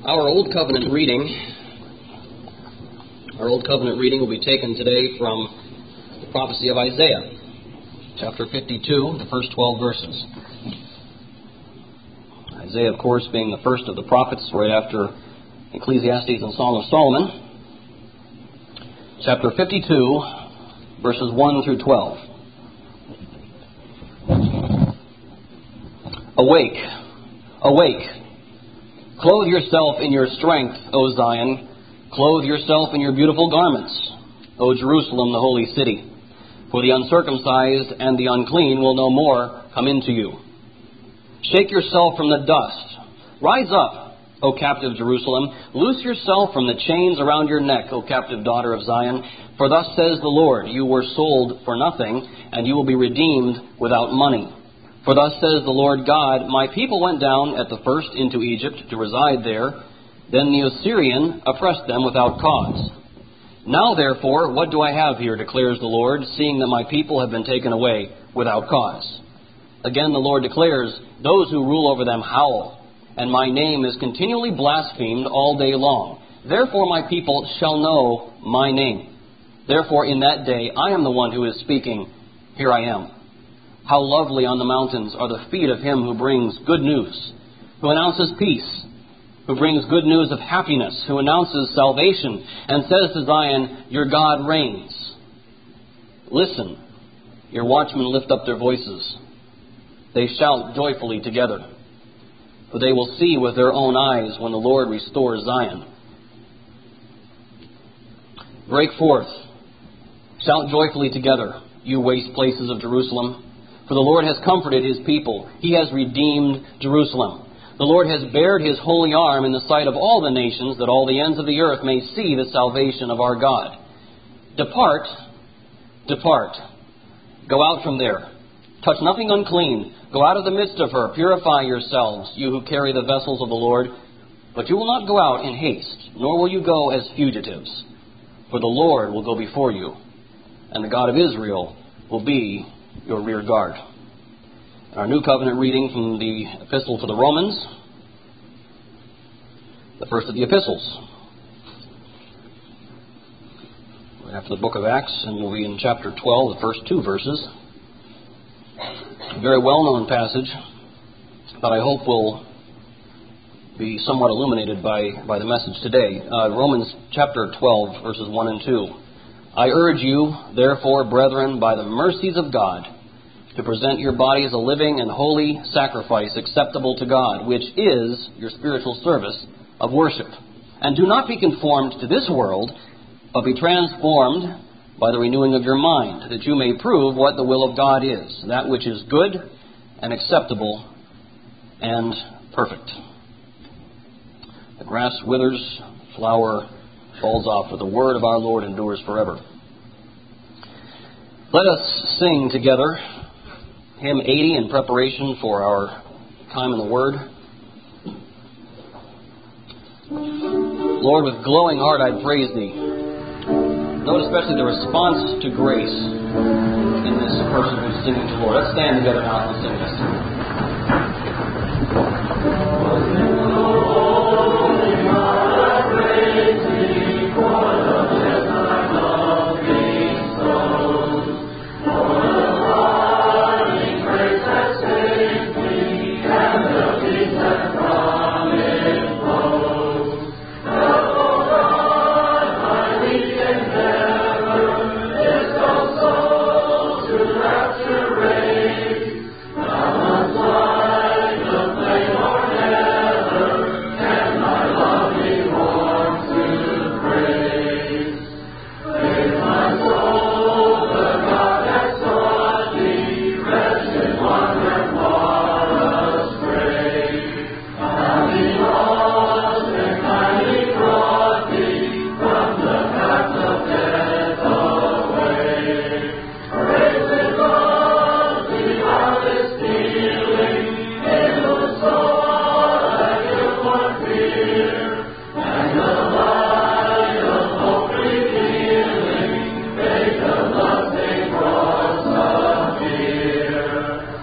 Our Old Covenant reading will be taken today from the prophecy of Isaiah, chapter 52, the first 12 verses. Isaiah, of course, being the first of the prophets, right after Ecclesiastes and Song of Solomon. Chapter 52, verses 1 through 12. Awake, awake. Clothe yourself in your strength, O Zion. Clothe yourself in your beautiful garments, O Jerusalem, the holy city. For the uncircumcised and the unclean will no more come into you. Shake yourself from the dust. Rise up, O captive Jerusalem. Loose yourself from the chains around your neck, O captive daughter of Zion. For thus says the Lord, you were sold for nothing, and you will be redeemed without money. For thus says the Lord God, my people went down at the first into Egypt to reside there. Then the Assyrian oppressed them without cause. Now therefore, what do I have here, declares the Lord, seeing that my people have been taken away without cause? Again the Lord declares, those who rule over them howl, and my name is continually blasphemed all day long. Therefore my people shall know my name. Therefore in that day I am the one who is speaking. Here I am. How lovely on the mountains are the feet of him who brings good news, who announces peace, who brings good news of happiness, who announces salvation, and says to Zion, your God reigns. Listen, your watchmen lift up their voices. They shout joyfully together, for they will see with their own eyes when the Lord restores Zion. Break forth, shout joyfully together, you waste places of Jerusalem. For the Lord has comforted his people. He has redeemed Jerusalem. The Lord has bared his holy arm in the sight of all the nations, that all the ends of the earth may see the salvation of our God. Depart, depart. Go out from there. Touch nothing unclean. Go out of the midst of her. Purify yourselves, you who carry the vessels of the Lord. But you will not go out in haste, nor will you go as fugitives. For the Lord will go before you, and the God of Israel will be your rear guard. Our New Covenant reading from the Epistle to the Romans, the first of the epistles. Right after the book of Acts, and we'll be in chapter 12, the first two verses. A very well-known passage, but I hope will be somewhat illuminated by the message today. Romans chapter 12, verses 1 and 2. I urge you, therefore, brethren, by the mercies of God, to present your bodies a living and holy sacrifice acceptable to God, which is your spiritual service of worship. And do not be conformed to this world, but be transformed by the renewing of your mind, that you may prove what the will of God is, that which is good and acceptable and perfect. The grass withers, flower falls off, but the word of our Lord endures forever. Let us sing together hymn 80 in preparation for our time in the Word. Lord, with glowing heart I praise Thee. Note especially the response to grace in this person who's singing to the Lord. Let's stand together now and sing this.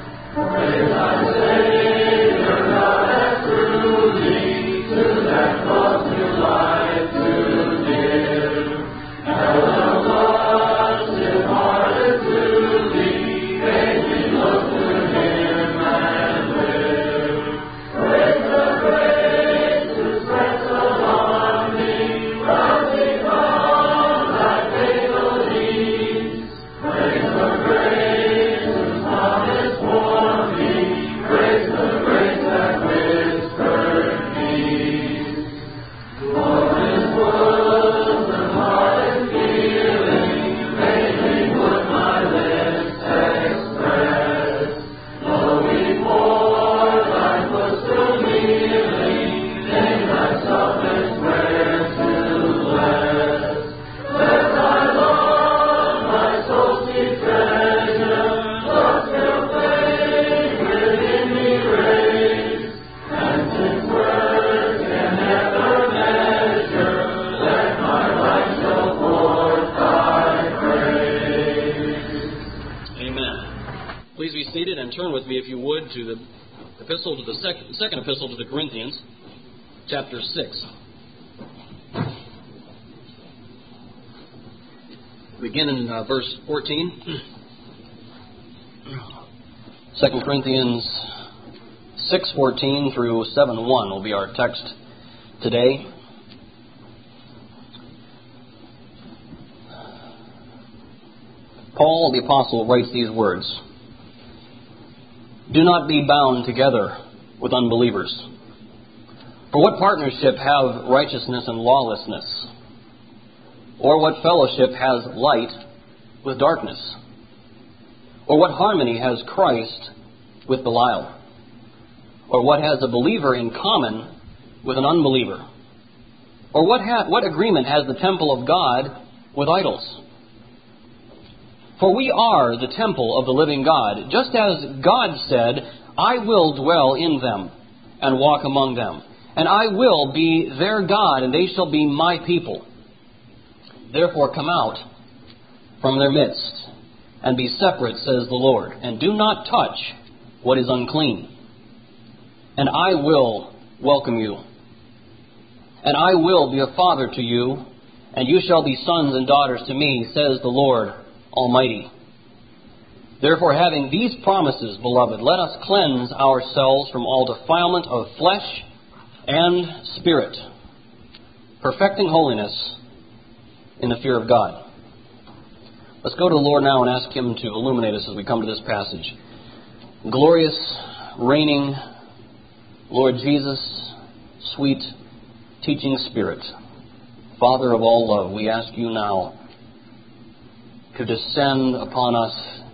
that and turn with me, if you would, to the epistle to the second epistle to the Corinthians, chapter 6. Begin in verse 14. 2 Corinthians 6:14 through 7:1 will be our text today. Paul the Apostle writes these words: "Do not be bound together with unbelievers. For what partnership have righteousness and lawlessness? Or what fellowship has light with darkness? Or what harmony has Christ with Belial? Or what has a believer in common with an unbeliever? Or what agreement has the temple of God with idols? For we are the temple of the living God, just as God said, 'I will dwell in them and walk among them, and I will be their God, and they shall be my people.' Therefore come out from their midst, and be separate, says the Lord, and do not touch what is unclean. And I will welcome you, and I will be a father to you, and you shall be sons and daughters to me, says the Lord Almighty. Therefore, having these promises, beloved, let us cleanse ourselves from all defilement of flesh and spirit, perfecting holiness in the fear of God." Let's go to the Lord now and ask Him to illuminate us as we come to this passage. Glorious, reigning Lord Jesus, sweet teaching Spirit, Father of all love, we ask you now to descend upon us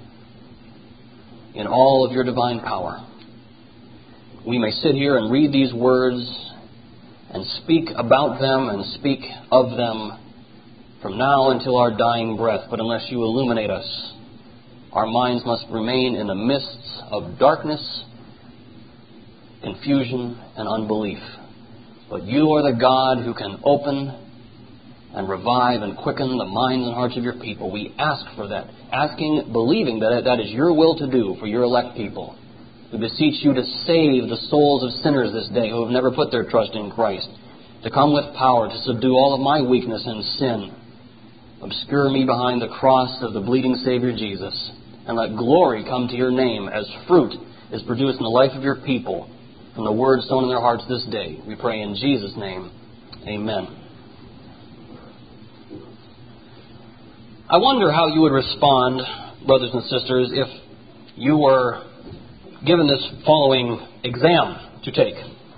in all of your divine power. We may sit here and read these words and speak about them and speak of them from now until our dying breath, but unless you illuminate us, our minds must remain in the mists of darkness, confusion, and unbelief. But you are the God who can open and revive and quicken the minds and hearts of your people. We ask for that, believing that that is your will to do for your elect people. We beseech you to save the souls of sinners this day who have never put their trust in Christ, to come with power to subdue all of my weakness and sin. Obscure me behind the cross of the bleeding Savior Jesus, and let glory come to your name as fruit is produced in the life of your people from the word sown in their hearts this day. We pray in Jesus' name. Amen. I wonder how you would respond, brothers and sisters, if you were given this following exam to take.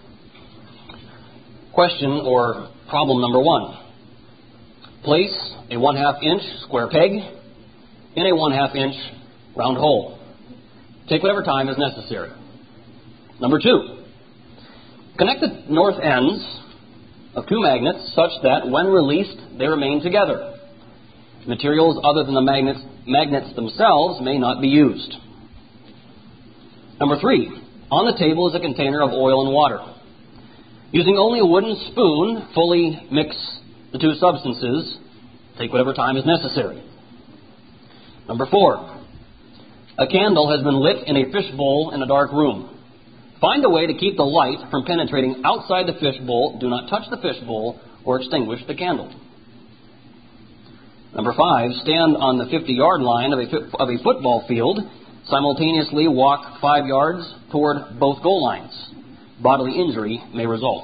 Question or problem number 1. Place a 1/2 inch square peg in a 1/2 inch round hole. Take whatever time is necessary. Number 2. Connect the north ends of 2 magnets such that when released they remain together. Materials other than the magnets themselves may not be used. Number 3. On the table is a container of oil and water. Using only a wooden spoon, fully mix the 2 substances. Take whatever time is necessary. Number 4. A candle has been lit in a fishbowl in a dark room. Find a way to keep the light from penetrating outside the fishbowl. Do not touch the fishbowl or extinguish the candle. Number 5, stand on the 50-yard line of a football field. Simultaneously walk 5 yards toward both goal lines. Bodily injury may result.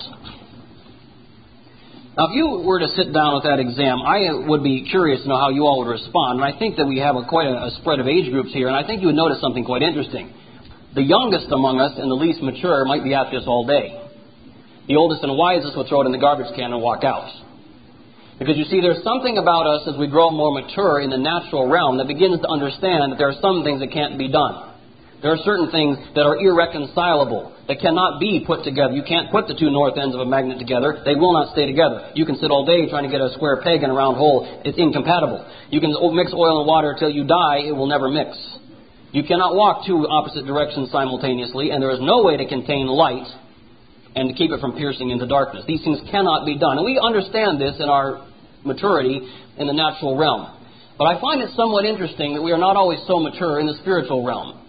Now, if you were to sit down with that exam, I would be curious to know how you all would respond. And I think that we have quite a spread of age groups here, and I think you would notice something quite interesting. The youngest among us and the least mature might be at this all day. The oldest and wisest will throw it in the garbage can and walk out. Because you see, there's something about us as we grow more mature in the natural realm that begins to understand that there are some things that can't be done. There are certain things that are irreconcilable, that cannot be put together. You can't put the 2 north ends of a magnet together. They will not stay together. You can sit all day trying to get a square peg in a round hole. It's incompatible. You can mix oil and water until you die. It will never mix. You cannot walk 2 opposite directions simultaneously, and there is no way to contain light and to keep it from piercing into darkness. These things cannot be done. And we understand this in our maturity in the natural realm. But I find it somewhat interesting that we are not always so mature in the spiritual realm.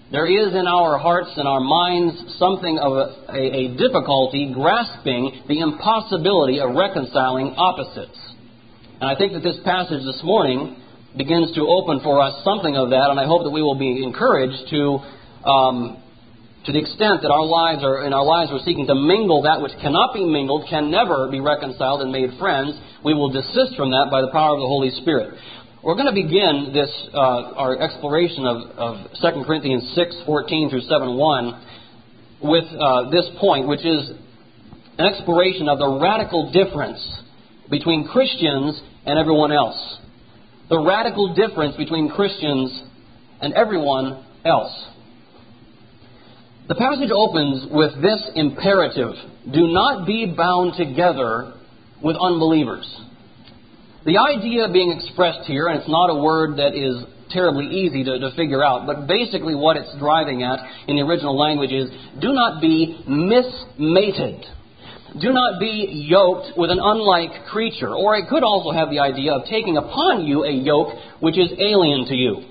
there is in our hearts and our minds something of a difficulty grasping the impossibility of reconciling opposites. And I think that this passage this morning begins to open for us something of that, and I hope that we will be encouraged to the extent that in our lives we're seeking to mingle that which cannot be mingled, can never be reconciled and made friends, we will desist from that by the power of the Holy Spirit. We're going to begin this our exploration of 2 Corinthians 6:14 through 7:1 with this point, which is an exploration of the radical difference between Christians and everyone else. The radical difference between Christians and everyone else. The passage opens with this imperative: do not be bound together with unbelievers. The idea being expressed here, and it's not a word that is terribly easy to figure out, but basically what it's driving at in the original language is, do not be mismated. Do not be yoked with an unlike creature. Or it could also have the idea of taking upon you a yoke which is alien to you.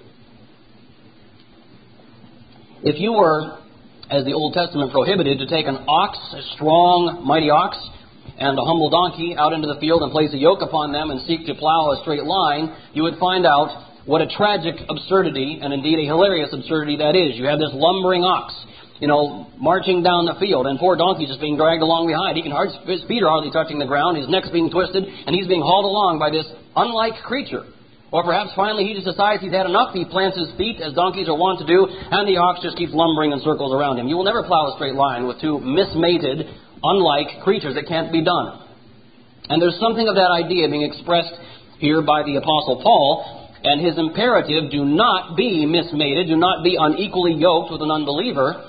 If you were, as the Old Testament prohibited, to take an ox, a strong, mighty ox, and a humble donkey out into the field and place a yoke upon them and seek to plow a straight line, you would find out what a tragic absurdity, and indeed a hilarious absurdity that is. You have this lumbering ox, marching down the field, and poor donkey's just being dragged along behind. His feet are hardly touching the ground, his neck's being twisted, and he's being hauled along by this unlike creature. Or perhaps finally he just decides he's had enough, he plants his feet, as donkeys are wont to do, and the ox just keeps lumbering in circles around him. You will never plow a straight line with two mismated, unlike creatures. It can't be done. And there's something of that idea being expressed here by the Apostle Paul, and his imperative, do not be mismated, do not be unequally yoked with an unbeliever,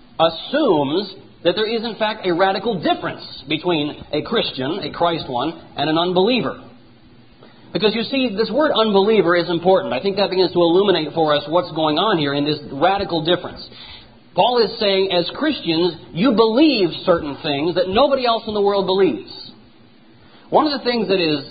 assumes that there is in fact a radical difference between a Christian, a Christ one, and an unbeliever. Because you see, this word unbeliever is important. I think that begins to illuminate for us what's going on here in this radical difference. Paul is saying, as Christians, you believe certain things that nobody else in the world believes. One of the things that is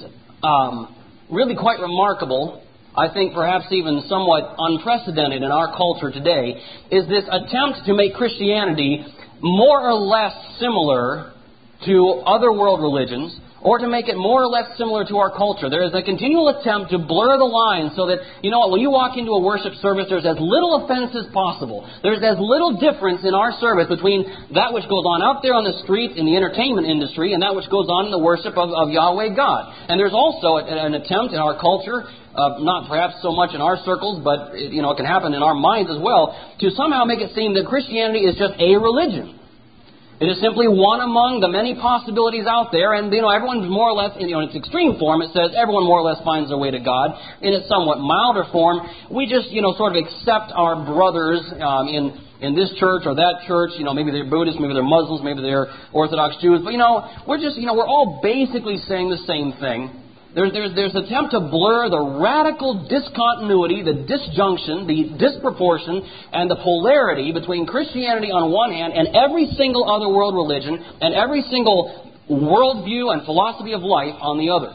really quite remarkable, I think perhaps even somewhat unprecedented in our culture today, is this attempt to make Christianity more or less similar to other world religions, or to make it more or less similar to our culture. There is a continual attempt to blur the lines so that, when you walk into a worship service, there's as little offense as possible. There's as little difference in our service between that which goes on out there on the street in the entertainment industry and that which goes on in the worship of Yahweh God. And there's also an attempt in our culture, not perhaps so much in our circles, but it can happen in our minds as well, to somehow make it seem that Christianity is just a religion. It is simply one among the many possibilities out there, and everyone's more or less, in its extreme form, it says everyone more or less finds their way to God. In its somewhat milder form, we just, sort of accept our brothers in this church or that church. Maybe they're Buddhists, maybe they're Muslims, maybe they're Orthodox Jews, but we're all basically saying the same thing. There's an attempt to blur the radical discontinuity, the disjunction, the disproportion, and the polarity between Christianity on one hand and every single other world religion and every single worldview and philosophy of life on the other.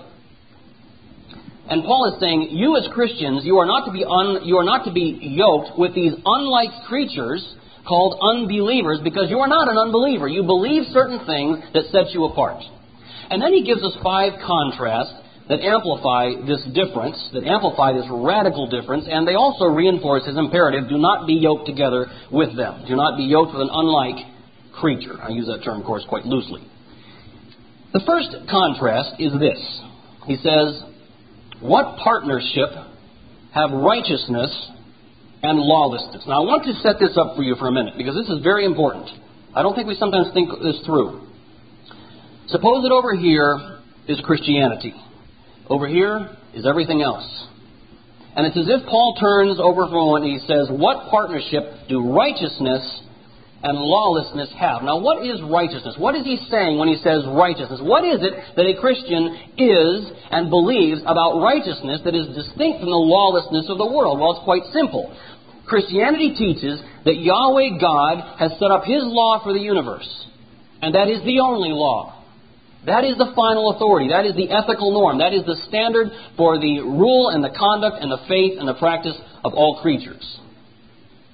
And Paul is saying, you as Christians, you are not to be yoked with these unlike creatures called unbelievers, because you are not an unbeliever. You believe certain things that set you apart. And then he gives us 5 contrasts that amplify this difference, that amplify this radical difference, and they also reinforce his imperative, do not be yoked together with them. Do not be yoked with an unlike creature. I use that term, of course, quite loosely. The first contrast is this. He says, what partnership have righteousness and lawlessness? Now, I want to set this up for you for a minute, because this is very important. I don't think we sometimes think this through. Suppose that over here is Christianity. Over here is everything else. And it's as if Paul turns over from one and he says, what partnership do righteousness and lawlessness have? Now, what is righteousness? What is he saying when he says righteousness? What is it that a Christian is and believes about righteousness that is distinct from the lawlessness of the world? Well, it's quite simple. Christianity teaches that Yahweh God has set up His law for the universe. And that is the only law. That is the final authority. That is the ethical norm. That is the standard for the rule and the conduct and the faith and the practice of all creatures.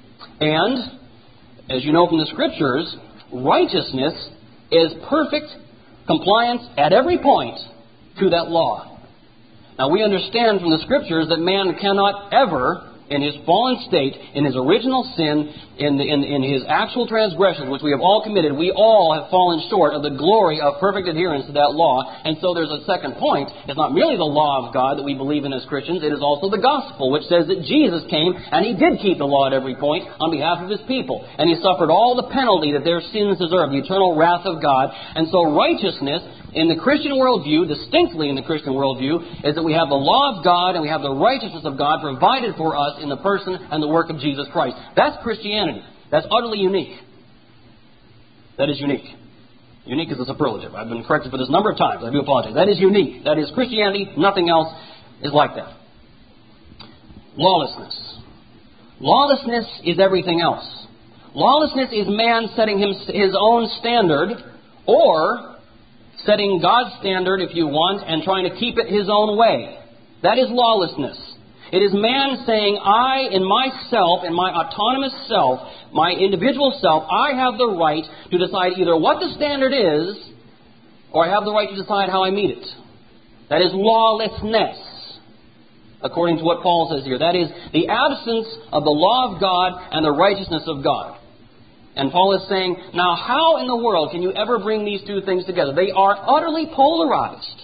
And, as you know from the Scriptures, righteousness is perfect compliance at every point to that law. Now, we understand from the Scriptures that man cannot ever, in his fallen state, in his original sin, in his actual transgressions, which we have all committed, we all have fallen short of the glory of perfect adherence to that law. And so there's a second point. It's not merely the law of God that we believe in as Christians. It is also the gospel, which says that Jesus came and He did keep the law at every point on behalf of His people. And He suffered all the penalty that their sins deserve, the eternal wrath of God. And so righteousness in the Christian worldview, distinctly in the Christian worldview, is that we have the law of God and we have the righteousness of God provided for us in the person and the work of Jesus Christ. That's Christianity. That's utterly unique. That is unique. Unique is a superlative. I've been corrected for this a number of times. I do apologize. That is unique. That is Christianity. Nothing else is like that. Lawlessness. Lawlessness is everything else. Lawlessness is man setting his own standard, or setting God's standard, if you want, and trying to keep it his own way. That is lawlessness. It is man saying, I, in myself, in my autonomous self, my individual self, I have the right to decide either what the standard is, or I have the right to decide how I meet it. That is lawlessness, according to what Paul says here. That is the absence of the law of God and the righteousness of God. And Paul is saying, now how in the world can you ever bring these two things together? They are utterly polarized.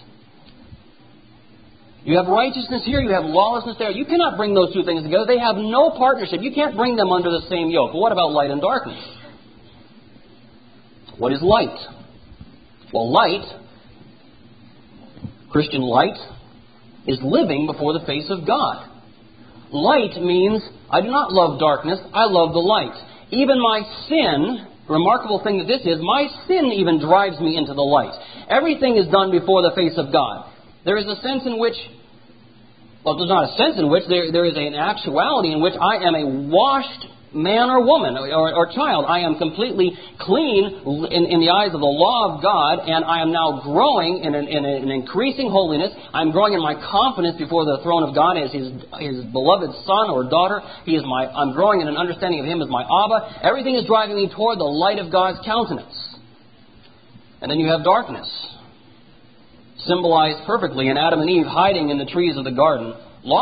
You have righteousness here, you have lawlessness there. You cannot bring those two things together. They have no partnership. You can't bring them under the same yoke. But what about light and darkness? What is light? Well, light, Christian light, is living before the face of God. Light means I do not love darkness, I love the light. Even my sin, remarkable thing that this is, my sin even drives me into the light. Everything is done before the face of God. There is a sense in which, well, there's not a sense in which, there is an actuality in which I am a washed man or woman or child. I am completely clean in the eyes of the law of God, and I am now growing in an increasing holiness. I'm growing in my confidence before the throne of God as His beloved son or daughter. I'm growing in an understanding of Him as my Abba. Everything is driving me toward the light of God's countenance. And then you have darkness, symbolized perfectly in Adam and Eve hiding in the trees of the garden.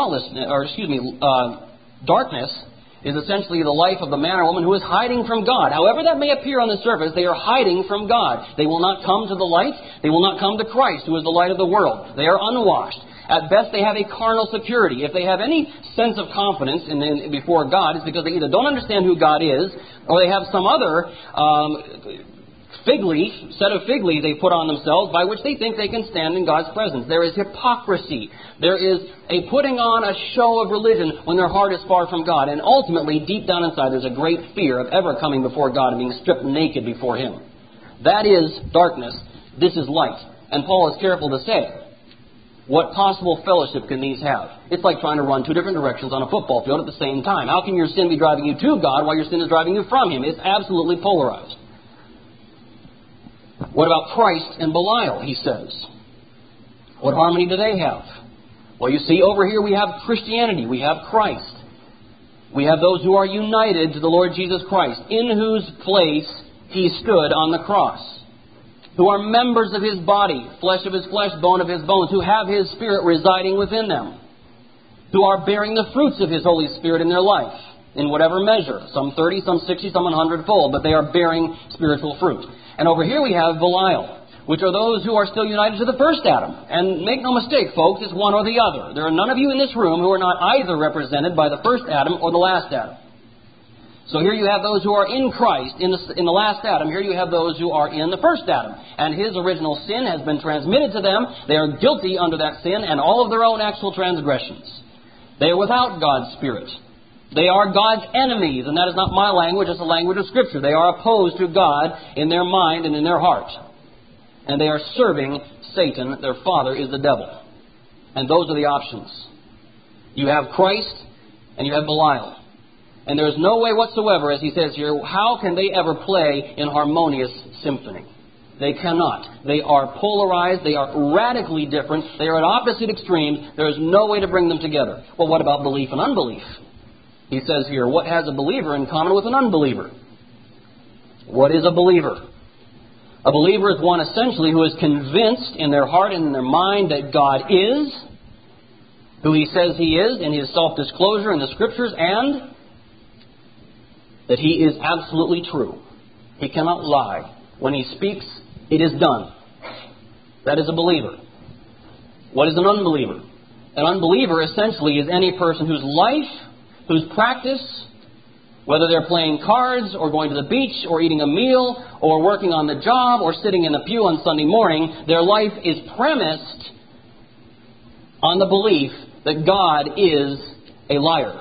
Darkness is essentially the life of the man or woman who is hiding from God. However that may appear on the surface, they are hiding from God. They will not come to the light. They will not come to Christ, who is the light of the world. They are unwashed. At best, they have a carnal security. If they have any sense of confidence before God, it's because they either don't understand who God is, or they have some other set of fig leaves they put on themselves by which they think they can stand in God's presence. There is hypocrisy. There is a putting on a show of religion when their heart is far from God. And ultimately, deep down inside, there's a great fear of ever coming before God and being stripped naked before Him. That is darkness. This is light. And Paul is careful to say, what possible fellowship can these have? It's like trying to run two different directions on a football field at the same time. How can your sin be driving you to God while your sin is driving you from Him? It's absolutely polarized. What about Christ and Belial, he says? What harmony do they have? Well, you see, over here we have Christianity. We have Christ. We have those who are united to the Lord Jesus Christ, in whose place He stood on the cross, who are members of His body, flesh of His flesh, bone of His bones, who have His Spirit residing within them, who are bearing the fruits of His Holy Spirit in their life, in whatever measure, some 30, some 60, some 100-fold, but they are bearing spiritual fruit. And over here we have Belial, which are those who are still united to the first Adam. And make no mistake, folks, it's one or the other. There are none of you in this room who are not either represented by the first Adam or the last Adam. So here you have those who are in Christ, in the last Adam. Here you have those who are in the first Adam. And his original sin has been transmitted to them. They are guilty under that sin and all of their own actual transgressions. They are without God's Spirit. They are God's enemies, and that is not my language, it's the language of Scripture. They are opposed to God in their mind and in their heart. And they are serving Satan. Their father is the devil. And those are the options. You have Christ and you have Belial. And there is no way whatsoever, as he says here, how can they ever play in harmonious symphony? They cannot. They are polarized. They are radically different. They are at opposite extremes. There is no way to bring them together. Well, what about belief and unbelief? He says here, what has a believer in common with an unbeliever? What is a believer? A believer is one essentially who is convinced in their heart and in their mind that God is who He says He is in His self-disclosure in the Scriptures, and that He is absolutely true. He cannot lie. When He speaks, it is done. That is a believer. What is an unbeliever? An unbeliever essentially is any person whose life, whose practice, whether they're playing cards or going to the beach or eating a meal or working on the job or sitting in the pew on Sunday morning, their life is premised on the belief that God is a liar.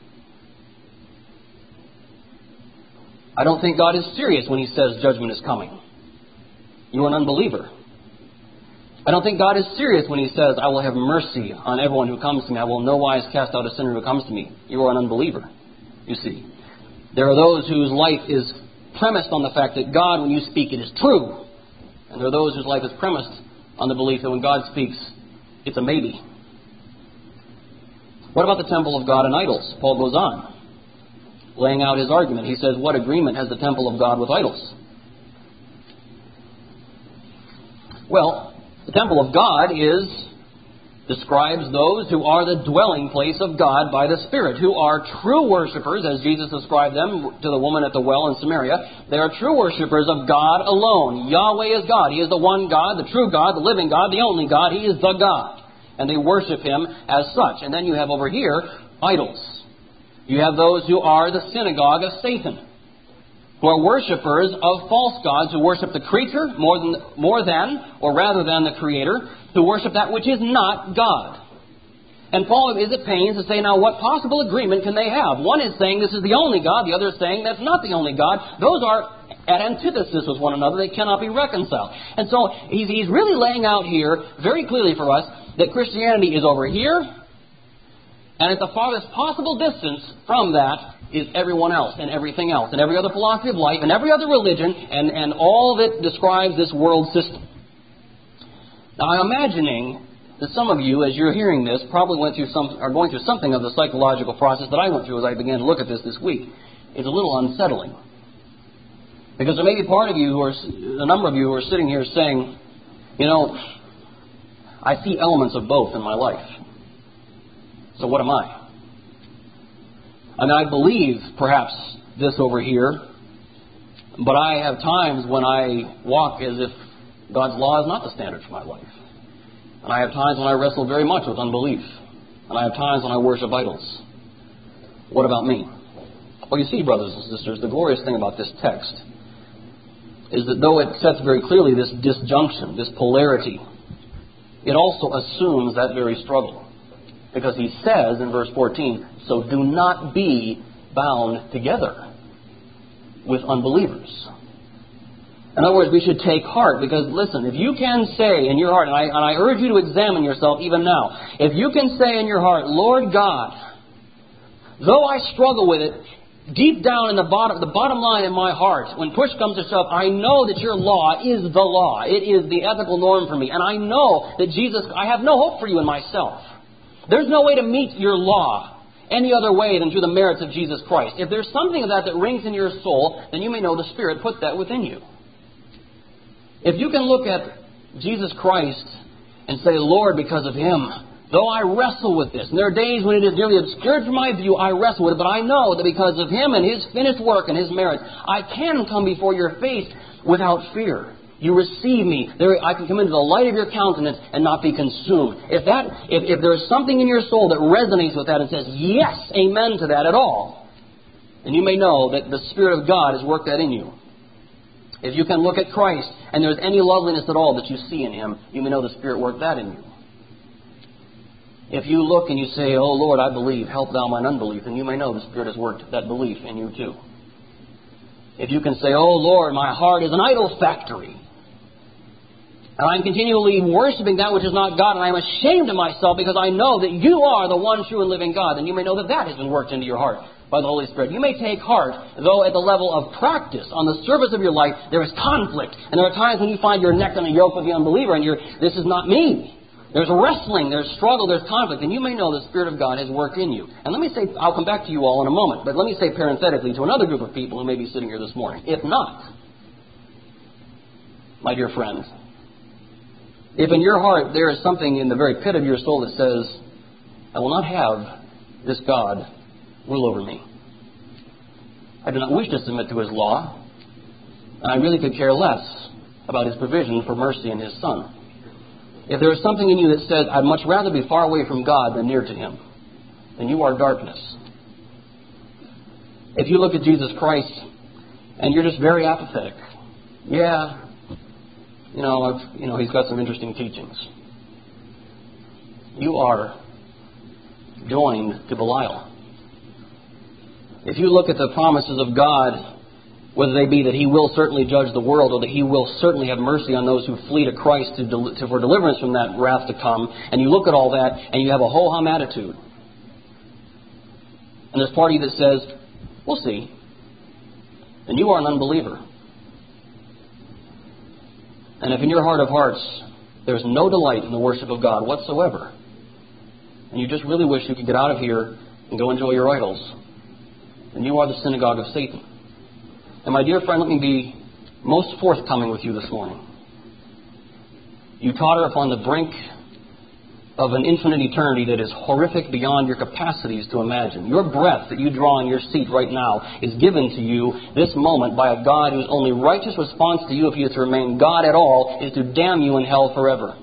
I don't think God is serious when He says judgment is coming. You're an unbeliever. I don't think God is serious when He says, I will have mercy on everyone who comes to me. I will in no wise cast out a sinner who comes to me. You are an unbeliever, you see. There are those whose life is premised on the fact that God, when you speak, it is true. And there are those whose life is premised on the belief that when God speaks, it's a maybe. What about the temple of God and idols? Paul goes on, laying out his argument. He says, what agreement has the temple of God with idols? Well, the temple of God describes those who are the dwelling place of God by the Spirit, who are true worshippers, as Jesus described them to the woman at the well in Samaria. They are true worshippers of God alone. Yahweh is God. He is the one God, the true God, the living God, the only God. He is the God. And they worship Him as such. And then you have over here idols. You have those who are the synagogue of Satan, who are worshippers of false gods, who worship the creature more than, or rather than the Creator, who worship that which is not God. And Paul is at pains to say, now what possible agreement can they have? One is saying this is the only God, the other is saying that's not the only God. Those are at antithesis with one another. They cannot be reconciled. And so he's really laying out here very clearly for us that Christianity is over here, and at the farthest possible distance from that is everyone else and everything else, and every other philosophy of life, and every other religion, and all that describes this world system. Now, I'm imagining that some of you, as you're hearing this, probably are going through something of the psychological process that I went through as I began to look at this week. It's a little unsettling. Because there may be a number of you who are sitting here saying, you know, I see elements of both in my life. So what am I? And I believe perhaps this over here, but I have times when I walk as if God's law is not the standard for my life. And I have times when I wrestle very much with unbelief. And I have times when I worship idols. What about me? Well, you see, brothers and sisters, the glorious thing about this text is that though it sets very clearly this disjunction, this polarity, it also assumes that very struggle. Because he says in verse 14, so do not be bound together with unbelievers. In other words, we should take heart, because listen, if you can say in your heart, and I urge you to examine yourself even now, if you can say in your heart, Lord God, though I struggle with it, deep down in the bottom line in my heart, when push comes to shove, I know that your law is the law. It is the ethical norm for me. And I know that Jesus, I have no hope for you in myself. There's no way to meet your law any other way than through the merits of Jesus Christ. If there's something of that rings in your soul, then you may know the Spirit put that within you. If you can look at Jesus Christ and say, Lord, because of Him, though I wrestle with this, and there are days when it is nearly obscured from my view, I wrestle with it, but I know that because of Him and His finished work and His merits, I can come before your face without fear. You receive me. I can come into the light of your countenance and not be consumed. If there is something in your soul that resonates with that and says, yes, amen to that at all, then you may know that the Spirit of God has worked that in you. If you can look at Christ and there's any loveliness at all that you see in Him, you may know the Spirit worked that in you. If you look and you say, oh Lord, I believe, help thou mine unbelief, then you may know the Spirit has worked that belief in you too. If you can say, oh Lord, my heart is an idol factory, and I'm continually worshiping that which is not God, and I am ashamed of myself because I know that you are the one true and living God, then you may know that that has been worked into your heart by the Holy Spirit. You may take heart, though at the level of practice, on the surface of your life, there is conflict. And there are times when you find your neck on a yoke with the unbeliever, and this is not me. There's wrestling, there's struggle, there's conflict, and you may know the Spirit of God has worked in you. And let me say, I'll come back to you all in a moment, but let me say parenthetically to another group of people who may be sitting here this morning, if not, my dear friends, if in your heart there is something in the very pit of your soul that says, I will not have this God rule over me. I do not wish to submit to His law, and I really could care less about His provision for mercy in His Son. If there is something in you that says, I'd much rather be far away from God than near to Him, then you are darkness. If you look at Jesus Christ and you're just very apathetic, He's got some interesting teachings, you are joined to Belial. If you look at the promises of God, whether they be that He will certainly judge the world or that He will certainly have mercy on those who flee to Christ for deliverance from that wrath to come, and you look at all that and you have a ho-hum attitude, and there's part of you that says, we'll see, then you are an unbeliever. And if in your heart of hearts there's no delight in the worship of God whatsoever, and you just really wish you could get out of here and go enjoy your idols, then you are the synagogue of Satan. And my dear friend, let me be most forthcoming with you this morning. You totter upon the brink of an infinite eternity that is horrific beyond your capacities to imagine. Your breath that you draw in your seat right now is given to you this moment by a God whose only righteous response to you, if you are to remain God at all, is to damn you in hell forever.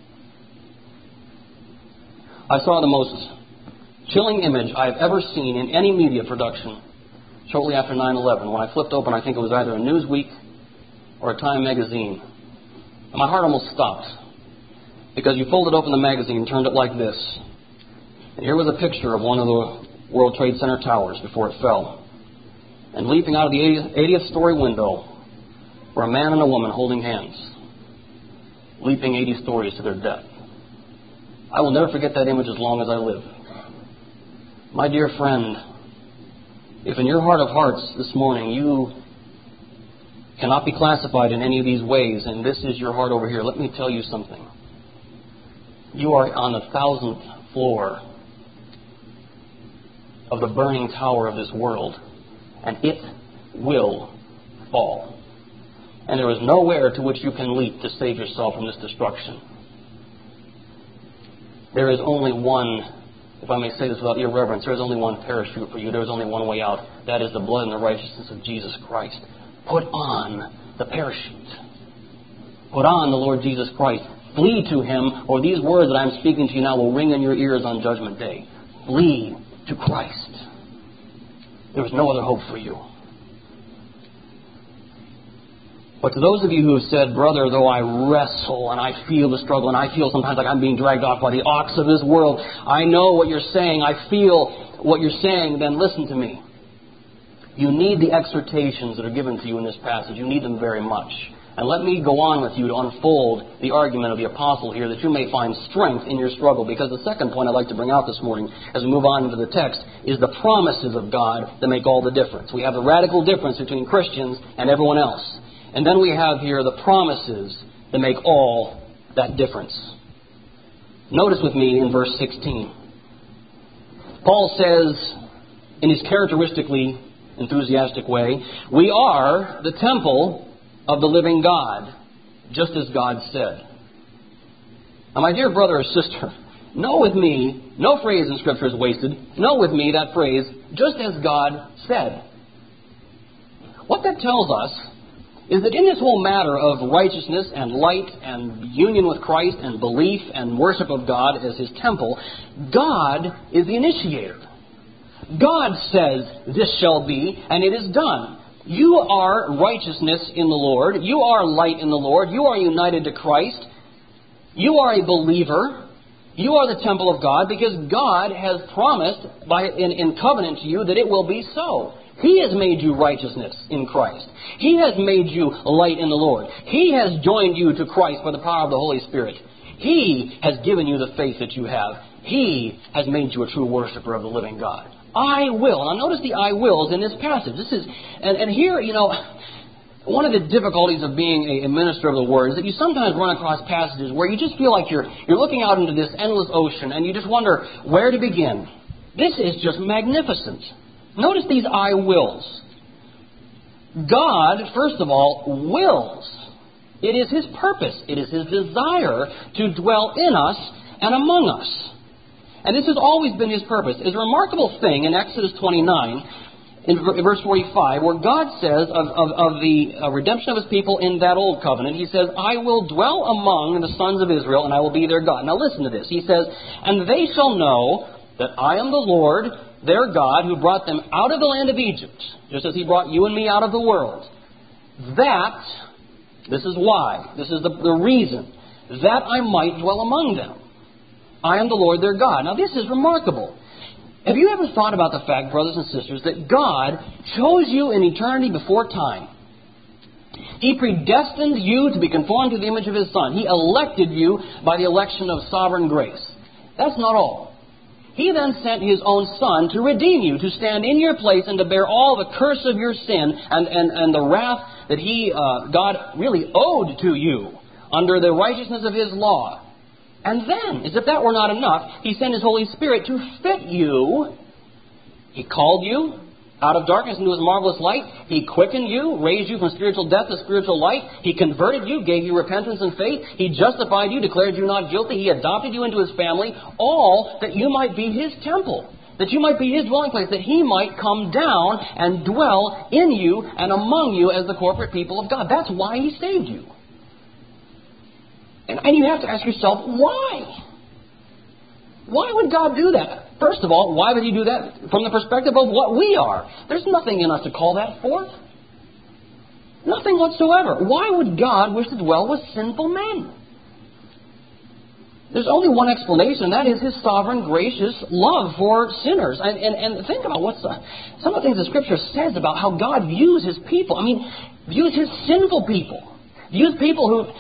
I saw the most chilling image I've ever seen in any media production shortly after 9/11, when I flipped open, I think it was either a Newsweek or a Time magazine. And my heart almost stopped, because you folded open the magazine and turned it like this. And here was a picture of one of the World Trade Center towers before it fell. And leaping out of the 80th story window were a man and a woman holding hands, leaping 80 stories to their death. I will never forget that image as long as I live. My dear friend, if in your heart of hearts this morning you cannot be classified in any of these ways, and this is your heart over here, let me tell you something. You are on the 1,000th floor of the burning tower of this world, and it will fall. And there is nowhere to which you can leap to save yourself from this destruction. There is only one, if I may say this without irreverence, there is only one parachute for you. There is only one way out. That is the blood and the righteousness of Jesus Christ. Put on the parachute. Put on the Lord Jesus Christ. Flee to Him, or these words that I'm speaking to you now will ring in your ears on Judgment Day. Flee to Christ. There is no other hope for you. But to those of you who have said, brother, though I wrestle and I feel the struggle and I feel sometimes like I'm being dragged off by the ox of this world, I know what you're saying, I feel what you're saying, then listen to me. You need the exhortations that are given to you in this passage. You need them very much. And let me go on with you to unfold the argument of the apostle here, that you may find strength in your struggle. Because the second point I'd like to bring out this morning, as we move on into the text, is the promises of God that make all the difference. We have the radical difference between Christians and everyone else. And then we have here the promises that make all that difference. Notice with me in verse 16. Paul says, in his characteristically enthusiastic way, we are the temple of the living God, just as God said. Now, my dear brother or sister, know with me, no phrase in Scripture is wasted. Know with me that phrase, just as God said. What that tells us is that in this whole matter of righteousness and light and union with Christ and belief and worship of God as His temple, God is the initiator. God says, this shall be, and it is done. You are righteousness in the Lord. You are light in the Lord. You are united to Christ. You are a believer. You are the temple of God because God has promised in covenant to you that it will be so. He has made you righteousness in Christ. He has made you light in the Lord. He has joined you to Christ by the power of the Holy Spirit. He has given you the faith that you have. He has made you a true worshiper of the living God. I will. Now notice the I wills in this passage. This is, and here, one of the difficulties of being a minister of the Word is that you sometimes run across passages where you just feel like you're looking out into this endless ocean and you just wonder where to begin. This is just magnificent. Notice these I wills. God, first of all, wills. It is His purpose. It is His desire to dwell in us and among us. And this has always been His purpose. It's a remarkable thing in Exodus 29, in verse 45, where God says of the redemption of His people in that old covenant, He says, I will dwell among the sons of Israel, and I will be their God. Now listen to this. He says, and they shall know that I am the Lord, their God, who brought them out of the land of Egypt, just as He brought you and me out of the world. This is why, this is the reason, that I might dwell among them. I am the Lord their God. Now this is remarkable. Have you ever thought about the fact, brothers and sisters, that God chose you in eternity before time? He predestined you to be conformed to the image of His Son. He elected you by the election of sovereign grace. That's not all. He then sent His own Son to redeem you, to stand in your place and to bear all the curse of your sin and the wrath that God really owed to you under the righteousness of His law. And then, as if that were not enough, He sent His Holy Spirit to fit you. He called you out of darkness into His marvelous light. He quickened you, raised you from spiritual death to spiritual light. He converted you, gave you repentance and faith. He justified you, declared you not guilty. He adopted you into His family, all that you might be His temple, that you might be His dwelling place, that He might come down and dwell in you and among you as the corporate people of God. That's why He saved you. And you have to ask yourself, why? Why would God do that? First of all, why would He do that from the perspective of what we are? There's nothing in us to call that forth. Nothing whatsoever. Why would God wish to dwell with sinful men? There's only one explanation, and that is His sovereign, gracious love for sinners. And think about some of the things the Scripture says about how God views His people. I mean, views His sinful people. Views people who,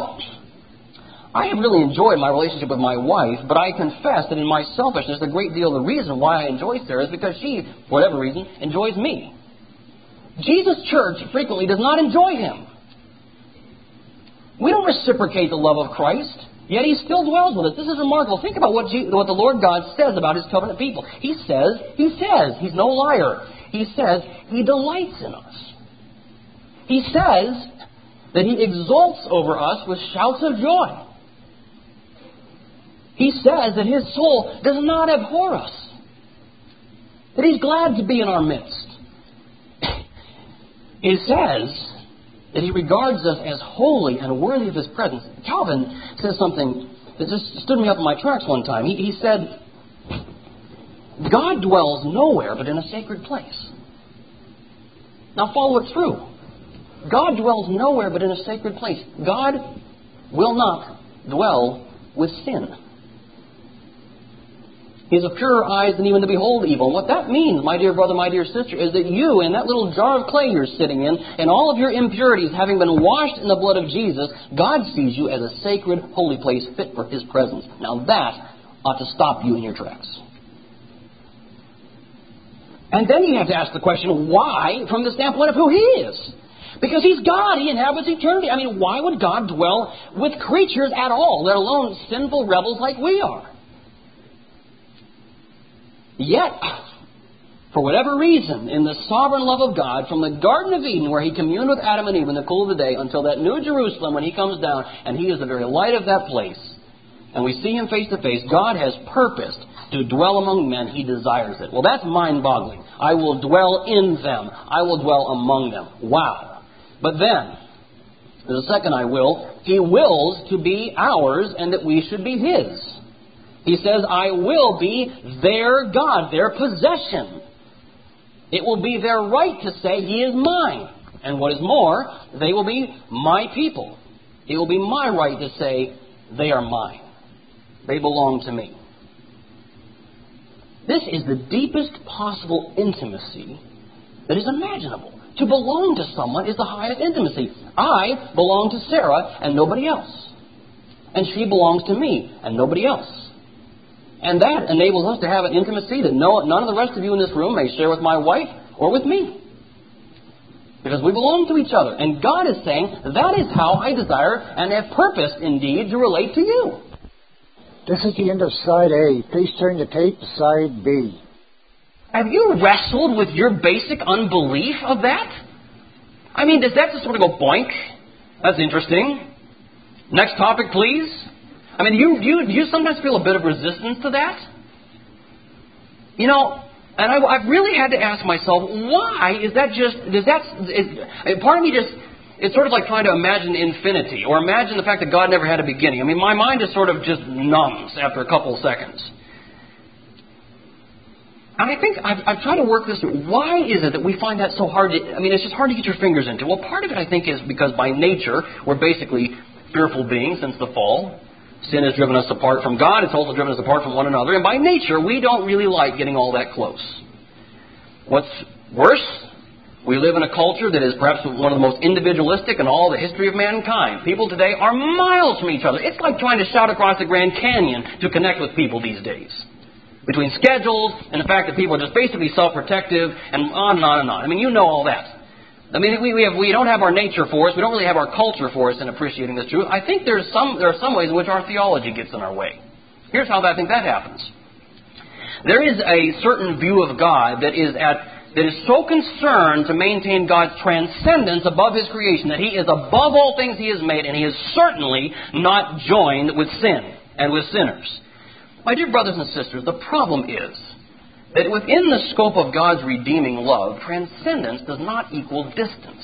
I have really enjoyed my relationship with my wife, but I confess that in my selfishness, a great deal of the reason why I enjoy Sarah is because she, for whatever reason, enjoys me. Jesus' church frequently does not enjoy Him. We don't reciprocate the love of Christ, yet He still dwells with us. This is remarkable. Think about what the Lord God says about His covenant people. He says, He's no liar. He says He delights in us. He says that He exults over us with shouts of joy. He says that His soul does not abhor us, that He's glad to be in our midst. He says that He regards us as holy and worthy of His presence. Calvin says something that just stood me up in my tracks one time. He said, God dwells nowhere but in a sacred place. Now follow it through. God dwells nowhere but in a sacred place. God will not dwell with sin. He is of purer eyes than even to behold evil. And what that means, my dear brother, my dear sister, is that you, in that little jar of clay you're sitting in, and all of your impurities having been washed in the blood of Jesus, God sees you as a sacred, holy place fit for His presence. Now that ought to stop you in your tracks. And then you have to ask the question, why, from the standpoint of who He is? Because He's God. He inhabits eternity. I mean, why would God dwell with creatures at all, let alone sinful rebels like we are? Yet, for whatever reason, in the sovereign love of God, from the Garden of Eden, where He communed with Adam and Eve in the cool of the day, until that New Jerusalem when He comes down, and He is the very light of that place, and we see Him face to face, God has purposed to dwell among men. He desires it. Well, that's mind-boggling. I will dwell in them. I will dwell among them. Wow. But then, there's a second I will. He wills to be ours and that we should be His. He says, I will be their God, their possession. It will be their right to say, He is mine. And what is more, they will be my people. It will be my right to say, they are mine. They belong to me. This is the deepest possible intimacy that is imaginable. To belong to someone is the highest intimacy. I belong to Sarah and nobody else. And she belongs to me and nobody else. And that enables us to have an intimacy that none of the rest of you in this room may share with my wife or with me. Because we belong to each other. And God is saying, that is how I desire and have purposed indeed to relate to you. This is the end of side A. Please turn the tape to side B. Have you wrestled with your basic unbelief of that? I mean, does that just sort of go boink? That's interesting. Next topic, please. I mean, do you sometimes feel a bit of resistance to that? You know, and I've really had to ask myself, why is that just, part of me just, it's sort of like trying to imagine infinity, or imagine the fact that God never had a beginning. I mean, my mind is sort of just numbs after a couple of seconds. And I think I've tried to work this through. Why is it that we find that so hard it's just hard to get your fingers into? Well, part of it, I think, is because by nature, we're basically fearful beings since the fall. Sin has driven us apart from God. It's also driven us apart from one another. And by nature, we don't really like getting all that close. What's worse, we live in a culture that is perhaps one of the most individualistic in all the history of mankind. People today are miles from each other. It's like trying to shout across the Grand Canyon to connect with people these days. Between schedules and the fact that people are just basically self-protective and on and on and on. I mean, you know all that. I mean, we don't have our nature for us. We don't really have our culture for us in appreciating this truth. I think there are some ways in which our theology gets in our way. Here's how I think that happens. There is a certain view of God that is so concerned to maintain God's transcendence above His creation, that He is above all things He has made, and He is certainly not joined with sin and with sinners. My dear brothers and sisters, the problem is that within the scope of God's redeeming love, transcendence does not equal distance.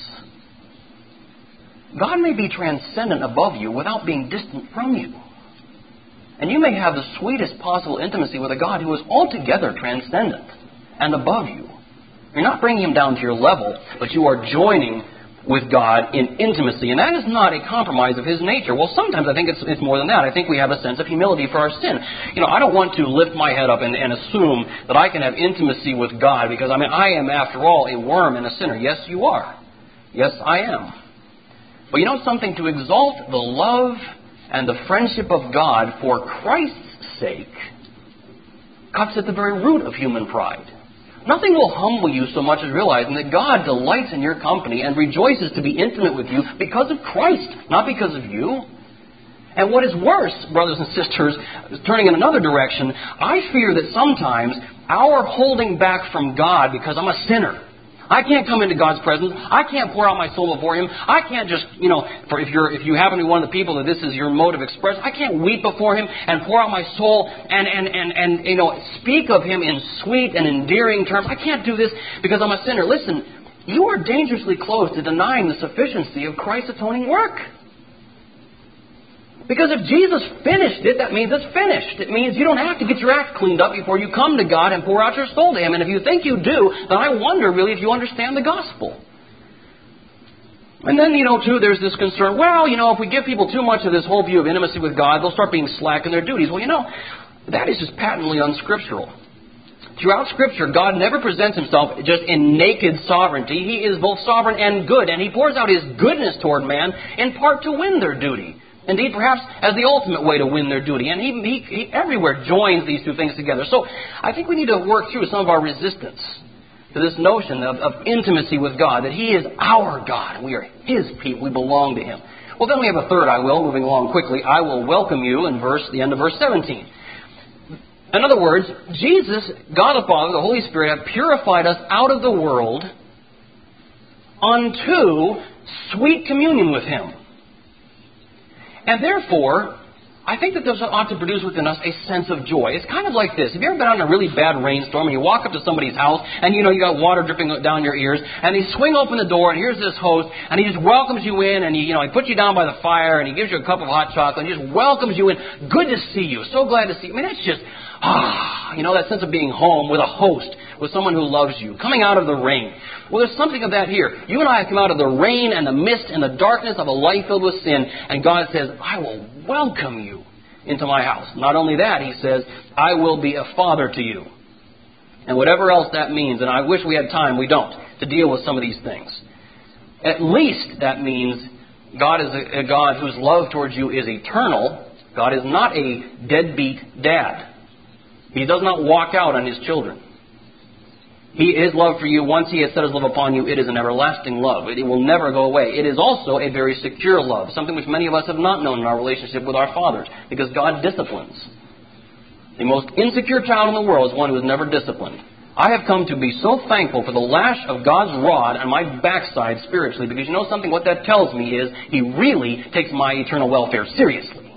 God may be transcendent above you without being distant from you. And you may have the sweetest possible intimacy with a God who is altogether transcendent and above you. You're not bringing Him down to your level, but you are joining with God in intimacy. And that is not a compromise of His nature. Well, sometimes I think it's more than that. I think we have a sense of humility for our sin. You know, I don't want to lift my head up and assume that I can have intimacy with God, because, I am, after all, a worm and a sinner. Yes, you are. Yes, I am. But you know something? To exalt the love and the friendship of God for Christ's sake cuts at the very root of human pride. Nothing will humble you so much as realizing that God delights in your company and rejoices to be intimate with you because of Christ, not because of you. And what is worse, brothers and sisters, turning in another direction, I fear that sometimes our holding back from God because I'm a sinner. I can't come into God's presence. I can't pour out my soul before Him. I can't just, if you happen to be one of the people that this is your mode of expression, I can't weep before Him and pour out my soul and speak of Him in sweet and endearing terms. I can't do this because I'm a sinner. Listen, you are dangerously close to denying the sufficiency of Christ's atoning work. Because if Jesus finished it, that means it's finished. It means you don't have to get your act cleaned up before you come to God and pour out your soul to Him. And if you think you do, then I wonder really if you understand the gospel. And then, too, there's this concern, if we give people too much of this whole view of intimacy with God, they'll start being slack in their duties. Well, that is just patently unscriptural. Throughout Scripture, God never presents Himself just in naked sovereignty. He is both sovereign and good, and He pours out His goodness toward man in part to win their duty. Indeed, perhaps as the ultimate way to win their duty. And he everywhere joins these two things together. So I think we need to work through some of our resistance to this notion of intimacy with God, that He is our God. We are His people. We belong to Him. Well, then we have a third moving along quickly. I will welcome you in the end of verse 17. In other words, Jesus, God the Father, the Holy Spirit, have purified us out of the world unto sweet communion with Him. And therefore, I think that this ought to produce within us a sense of joy. It's kind of like this. Have you ever been on a really bad rainstorm and you walk up to somebody's house and you got water dripping down your ears, and they swing open the door and here's this host and he just welcomes you in, and he puts you down by the fire and he gives you a cup of hot chocolate and he just welcomes you in. Good to see you. So glad to see you. That's just, that sense of being home with a host, with someone who loves you, coming out of the rain. Well, there's something of that here. You and I have come out of the rain and the mist and the darkness of a life filled with sin, and God says, I will welcome you into my house. Not only that, He says, I will be a father to you. And whatever else that means, and I wish we had time, we don't, to deal with some of these things. At least that means God is a God whose love towards you is eternal. God is not a deadbeat dad. He does not walk out on His children. His love for you, once He has set His love upon you, it is an everlasting love. It will never go away. It is also a very secure love, something which many of us have not known in our relationship with our fathers, because God disciplines. The most insecure child in the world is one who is never disciplined. I have come to be so thankful for the lash of God's rod on my backside spiritually, because you know something? What that tells me is He really takes my eternal welfare seriously.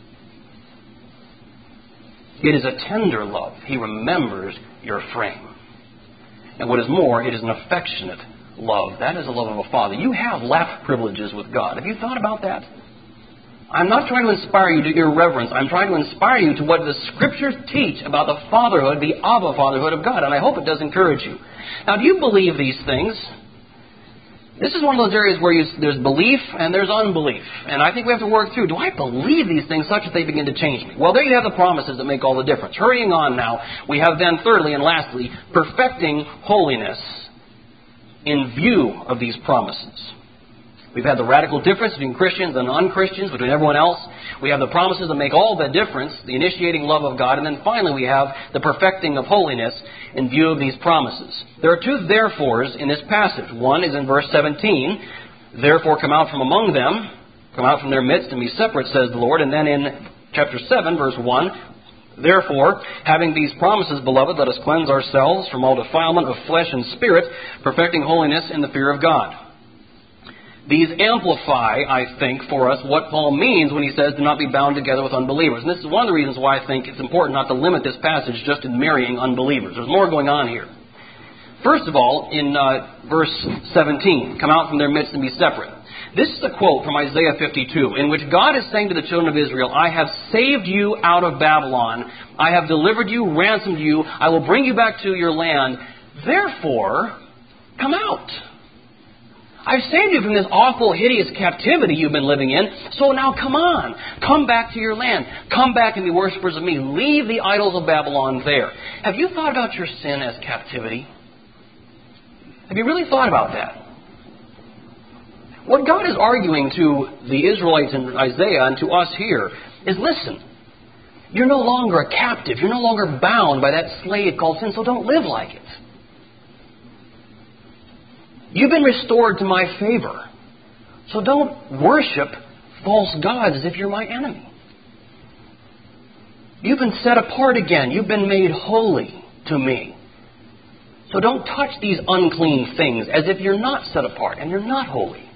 It is a tender love. He remembers your frame. And what is more, it is an affectionate love. That is the love of a father. You have lap privileges with God. Have you thought about that? I'm not trying to inspire you to irreverence. I'm trying to inspire you to what the Scriptures teach about the fatherhood, the Abba fatherhood of God. And I hope it does encourage you. Now, do you believe these things? This is one of those areas where there's belief and there's unbelief. And I think we have to work through, do I believe these things such that they begin to change me? Well, there you have the promises that make all the difference. Hurrying on now, we have then thirdly and lastly, perfecting holiness in view of these promises. We've had the radical difference between Christians and unchristians, between everyone else. We have the promises that make all the difference, the initiating love of God. And then finally we have the perfecting of holiness in view of these promises. There are two therefores in this passage. One is in verse 17. Therefore come out from among them, come out from their midst and be separate, says the Lord. And then in chapter 7, verse 1, therefore, having these promises, beloved, let us cleanse ourselves from all defilement of flesh and spirit, perfecting holiness in the fear of God. These amplify, I think, for us what Paul means when he says, do not be bound together with unbelievers. And this is one of the reasons why I think it's important not to limit this passage just to marrying unbelievers. There's more going on here. First of all, in verse 17, come out from their midst and be separate. This is a quote from Isaiah 52, in which God is saying to the children of Israel, I have saved you out of Babylon. I have delivered you, ransomed you. I will bring you back to your land. Therefore, come out. I've saved you from this awful, hideous captivity you've been living in. So now come on. Come back to your land. Come back and be worshippers of me. Leave the idols of Babylon there. Have you thought about your sin as captivity? Have you really thought about that? What God is arguing to the Israelites in Isaiah and to us here is, listen, you're no longer a captive. You're no longer bound by that slave called sin, so don't live like it. You've been restored to my favor. So don't worship false gods as if you're my enemy. You've been set apart again. You've been made holy to me. So don't touch these unclean things as if you're not set apart and you're not holy.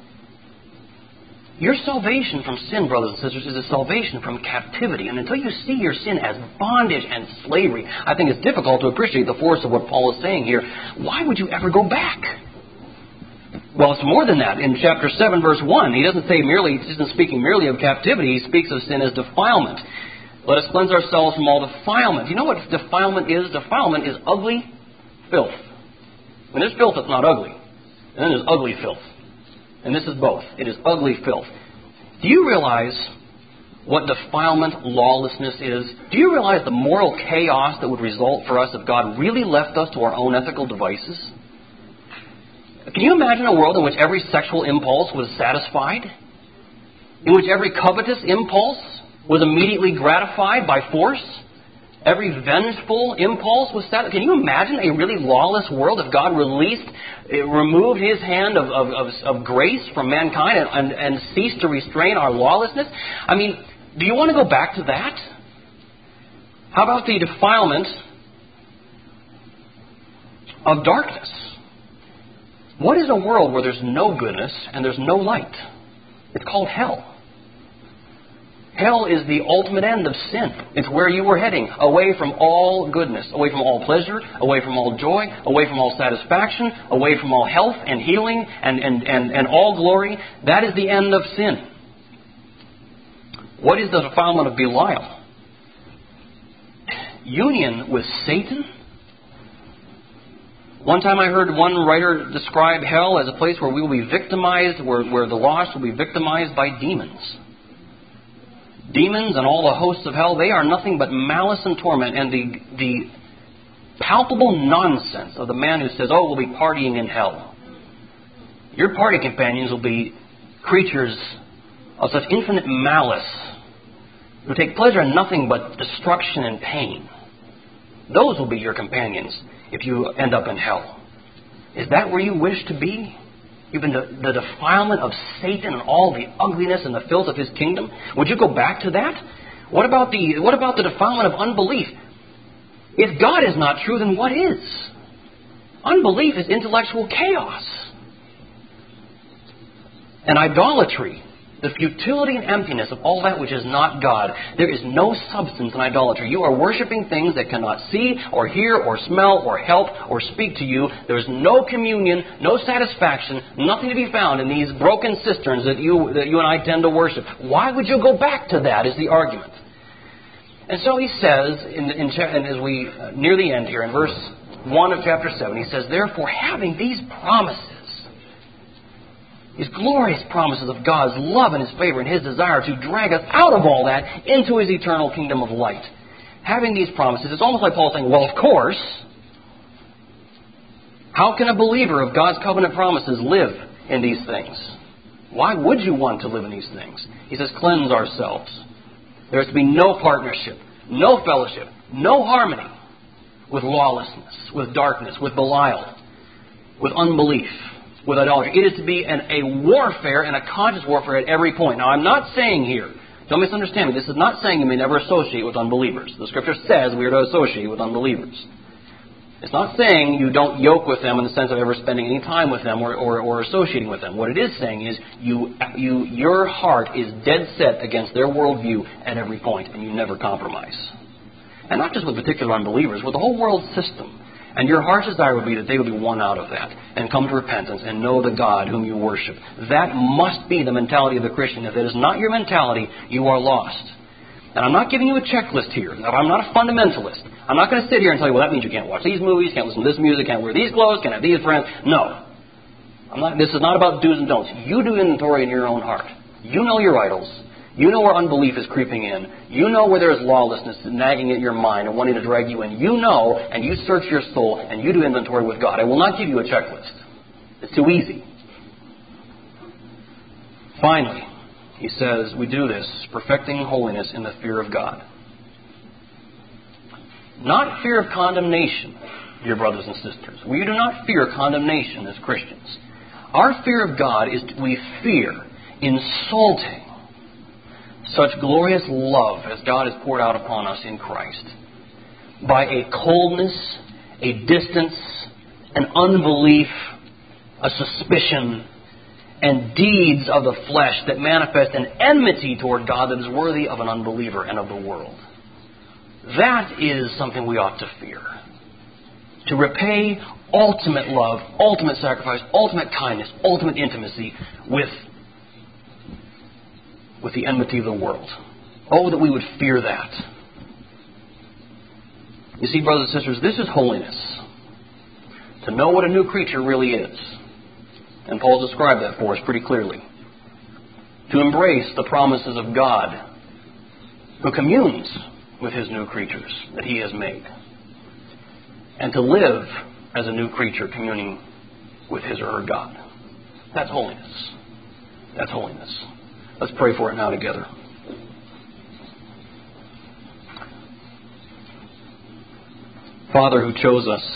Your salvation from sin, brothers and sisters, is a salvation from captivity. And until you see your sin as bondage and slavery, I think it's difficult to appreciate the force of what Paul is saying here. Why would you ever go back? Well, it's more than that. In chapter 7, verse 1, he isn't speaking merely of captivity. He speaks of sin as defilement. Let us cleanse ourselves from all defilement. You know what defilement is? Defilement is ugly filth. When there's filth, it's not ugly. And then there's ugly filth. And this is both. It is ugly filth. Do you realize what defilement, lawlessness is? Do you realize the moral chaos that would result for us if God really left us to our own ethical devices? Can you imagine a world in which every sexual impulse was satisfied? In which every covetous impulse was immediately gratified by force? Every vengeful impulse was satisfied? Can you imagine a really lawless world if God removed His hand of grace from mankind and ceased to restrain our lawlessness? I mean, do you want to go back to that? How about the defilement of darkness? What is a world where there's no goodness and there's no light? It's called hell. Hell is the ultimate end of sin. It's where you were heading, away from all goodness, away from all pleasure, away from all joy, away from all satisfaction, away from all health and healing and all glory. That is the end of sin. What is the defilement of Belial? Union with Satan? One time I heard one writer describe hell as a place where we will be victimized, where the lost will be victimized by demons. Demons and all the hosts of hell, they are nothing but malice and torment. And the palpable nonsense of the man who says, oh, we'll be partying in hell. Your party companions will be creatures of such infinite malice who take pleasure in nothing but destruction and pain. Those will be your companions if you end up in hell? Is that where you wish to be? Even the defilement of Satan and all the ugliness and the filth of his kingdom? Would you go back to that? What about the defilement of unbelief? If God is not true, then what is? Unbelief is intellectual chaos. And idolatry, the futility and emptiness of all that which is not God. There is no substance in idolatry. You are worshiping things that cannot see or hear or smell or help or speak to you. There is no communion, no satisfaction, nothing to be found in these broken cisterns that you and I tend to worship. Why would you go back to that is the argument. And so he says, and as we near the end here, in verse 1 of chapter 7, he says, therefore, having these promises, these glorious promises of God's love and His favor and His desire to drag us out of all that into His eternal kingdom of light. Having these promises, it's almost like Paul saying, well, of course, how can a believer of God's covenant promises live in these things? Why would you want to live in these things? He says, cleanse ourselves. There is to be no partnership, no fellowship, no harmony with lawlessness, with darkness, with Belial, with unbelief, with idolatry. It is to be a warfare and a conscious warfare at every point. Now, I'm not saying here, don't misunderstand me, this is not saying you may never associate with unbelievers. The Scripture says we are to associate with unbelievers. It's not saying you don't yoke with them in the sense of ever spending any time with them or associating with them. What it is saying is your heart is dead set against their worldview at every point, and you never compromise. And not just with particular unbelievers, with the whole world system. And your heart's desire would be that they would be won out of that and come to repentance and know the God whom you worship. That must be the mentality of the Christian. If it is not your mentality, you are lost. And I'm not giving you a checklist here. I'm not a fundamentalist. I'm not going to sit here and tell you, well, that means you can't watch these movies, can't listen to this music, can't wear these clothes, can't have these friends. No. This is not about do's and don'ts. You do inventory in your own heart. You know your idols. You know where unbelief is creeping in. You know where there is lawlessness nagging at your mind and wanting to drag you in. You know, and you search your soul, and you do inventory with God. I will not give you a checklist. It's too easy. Finally, he says, we do this, perfecting holiness in the fear of God. Not fear of condemnation, dear brothers and sisters. We do not fear condemnation as Christians. Our fear of God is we fear insulting such glorious love as God has poured out upon us in Christ by a coldness, a distance, an unbelief, a suspicion, and deeds of the flesh that manifest an enmity toward God that is worthy of an unbeliever and of the world. That is something we ought to fear. To repay ultimate love, ultimate sacrifice, ultimate kindness, ultimate intimacy with the enmity of the world. Oh, that we would fear that. You see, brothers and sisters, this is holiness. To know what a new creature really is. And Paul described that for us pretty clearly. To embrace the promises of God, who communes with His new creatures that He has made. And to live as a new creature communing with his or her God. That's holiness. That's holiness. Let's pray for it now together. Father who chose us,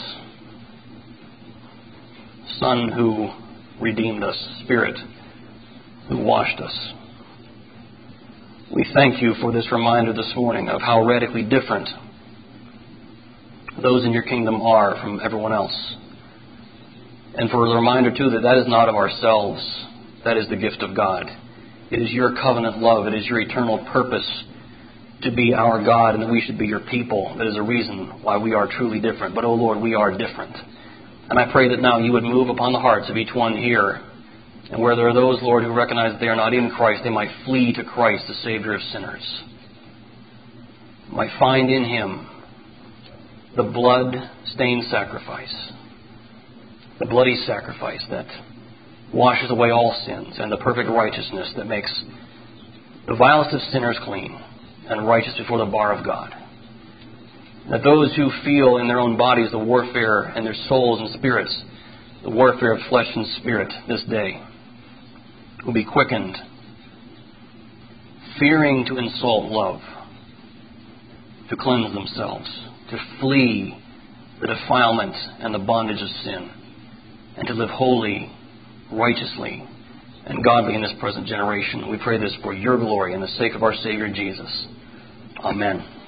Son who redeemed us, Spirit who washed us, we thank you for this reminder this morning of how radically different those in your kingdom are from everyone else. And for the reminder, too, that is not of ourselves. That is the gift of God. It is your covenant love. It is your eternal purpose to be our God and that we should be your people. That is a reason why we are truly different. But, oh Lord, we are different. And I pray that now you would move upon the hearts of each one here. And where there are those, Lord, who recognize that they are not in Christ, they might flee to Christ, the Savior of sinners. Might find in Him the blood-stained sacrifice, the bloody sacrifice that washes away all sins, and the perfect righteousness that makes the vilest of sinners clean and righteous before the bar of God. That those who feel in their own bodies the warfare and their souls and spirits, the warfare of flesh and spirit this day, will be quickened, fearing to insult love, to cleanse themselves, to flee the defilement and the bondage of sin, and to live holy, righteously, and godly in this present generation. We pray this for your glory and the sake of our Savior Jesus. Amen.